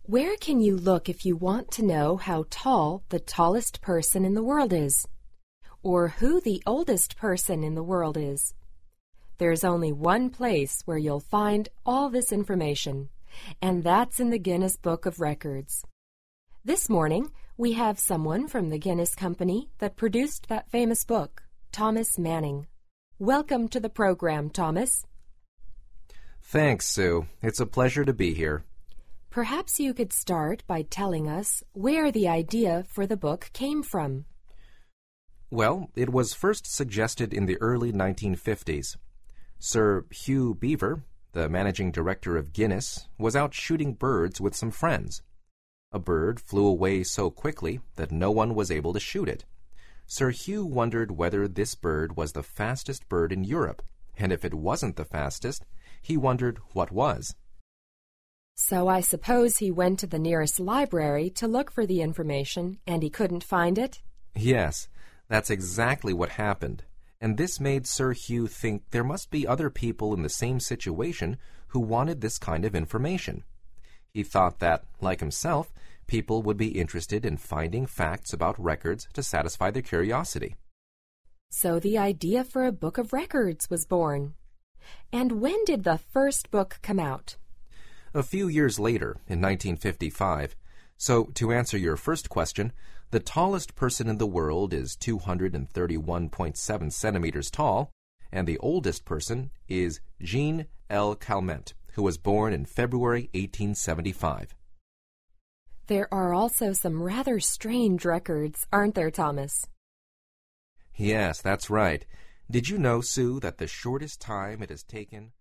Where can you look if you want to know how tall the tallest person in the world is? Or who the oldest person in the world is? There's only one place where you'll find all this information, and that's in the Guinness Book of Records. This morning, we have someone from the Guinness Company that produced that famous book, Thomas Manning. Welcome to the program, Thomas. Thanks, Sue. It's a pleasure to be here. Perhaps you could start by telling us where the idea for the book came from. Well, it was first suggested in the early 1950s. Sir Hugh Beaver, the managing director of Guinness, was out shooting birds with some friends. A bird flew away so quickly that no one was able to shoot it. Sir Hugh wondered whether this bird was the fastest bird in Europe, and if it wasn't the fastest, he wondered what was. So I suppose he went to the nearest library to look for the information, and he couldn't find it? Yes, that's exactly what happened, and this made Sir Hugh think there must be other people in the same situation who wanted this kind of information. He thought that, like himself, people would be interested in finding facts about records to satisfy their curiosity. So the idea for a book of records was born. And when did the first book come out? A few years later, in 1955. So, to answer your first question, the tallest person in the world is 231.7 centimeters tall, and the oldest person is Jean L. Calment, who was born in February 1875. There are also some rather strange records, aren't there, Thomas? Yes, that's right. Did you know, Sue, that the shortest time it has taken